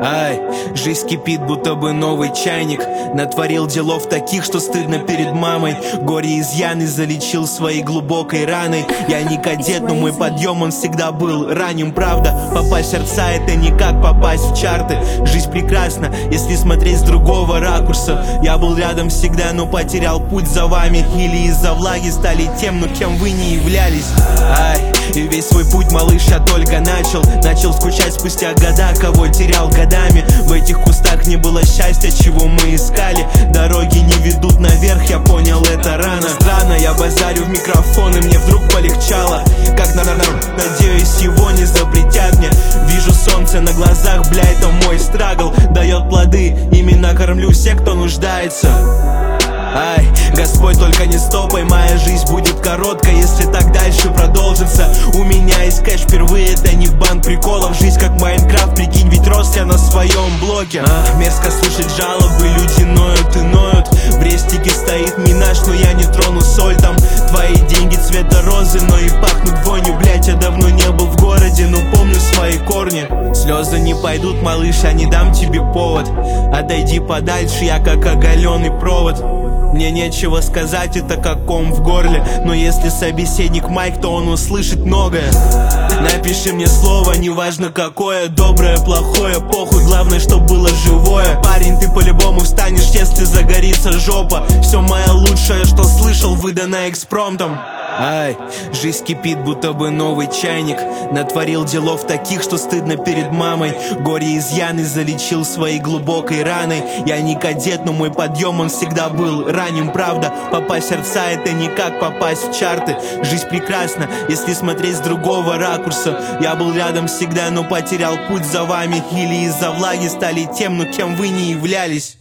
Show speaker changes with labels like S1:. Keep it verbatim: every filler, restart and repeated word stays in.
S1: Ай, жизнь кипит, будто бы новый чайник. Натворил делов таких, что стыдно перед мамой. Горе изъяны залечил своей глубокой раной. Я не кадет, но мой подъем, он всегда был ранним. Правда, попасть в сердца — это не как попасть в чарты. Жизнь прекрасна, если смотреть с другого ракурса. Я был рядом всегда, но потерял путь за вами. Или из-за влаги стали тем, но кем вы не являлись. Ай, и весь свой путь, малыш, я только начал. Начал скучать спустя года, кого терял годами. В этих кустах не было счастья, чего мы искали. Дороги не ведут наверх, я понял это рано. Странно, я базарю в микрофон, и мне вдруг полегчало. Как на нар, надеюсь, его не запретят мне. Вижу солнце на глазах, бля, это мой страгл. Дает плоды, именно кормлю всех, кто нуждается. Ай, Господь, только не стопай, моя жизнь будет короткая, если так дальше продолжится. У меня есть кэш впервые, это не банк приколов. Жизнь как Майнкрафт, прикинь, ведь рос я на своем блоке. а, Мерзко слушать жалобы, люди ноют и ноют. В рестике стоит минаж, но я не трону соль там. Твои деньги цвета розы, но и пахнут вонью. Блять, я давно не был в городе, но помню свои корни. Слезы не пойдут, малыш, я не дам тебе повод. Отойди подальше, я как оголенный провод. Мне нечего сказать, это как ком в горле. Но если собеседник майк, то он услышит многое. Напиши мне слово, неважно какое. Доброе, плохое, похуй, главное, чтоб было живое. Парень, ты по-любому встанешь, если загорится жопа. Все мое лучшее, что слышал, выдано экспромтом. Ай, жизнь кипит, будто бы новый чайник. Натворил делов таких, что стыдно перед мамой. Горе изъяны залечил своей глубокой раной. Я не кадет, но мой подъем, он всегда был ранним. Правда, попасть в сердца — это не как попасть в чарты. Жизнь прекрасна, если смотреть с другого ракурса. Я был рядом всегда, но потерял путь за вами. Или из-за влаги стали тем, но кем вы не являлись.